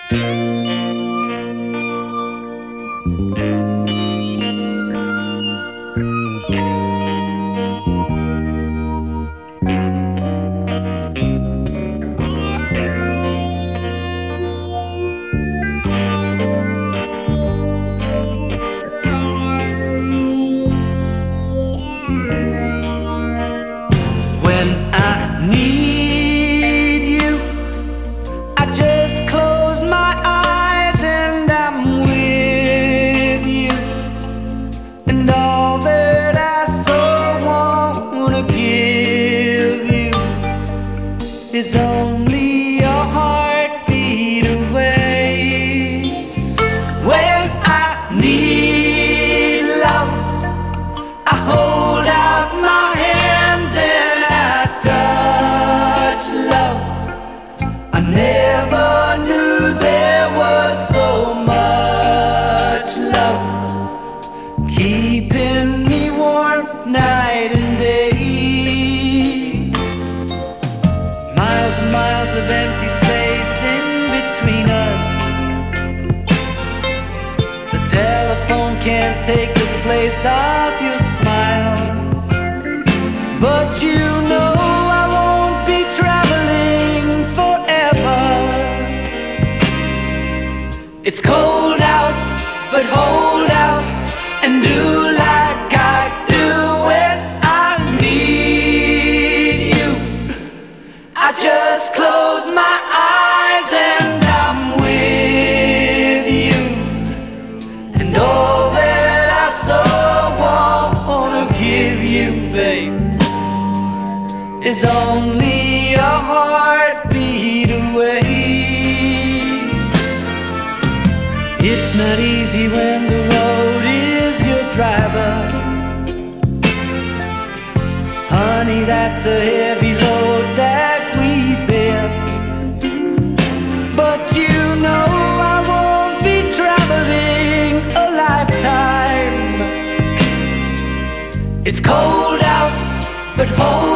When I need you, I just close my eyes and I'm with you. And all that I so wanna give you is only a heartbeat away. When I need love, I hold out my hands and I touch love. I never knew there was so much love keeping me warm night and day. Miles and miles of empty space in between us. The telephone can't take the place of your smile. But you know I won't be traveling forever. It's cold out, but hold out and do like I do when I need you. I just close my eyes and I'm with you. And all that I so wanna give you, babe, is only a heartbeat away. It's not easy when the road is your driver. Honey, that's a heavy load that we bear. But you know I won't be traveling a lifetime. It's cold out, but hold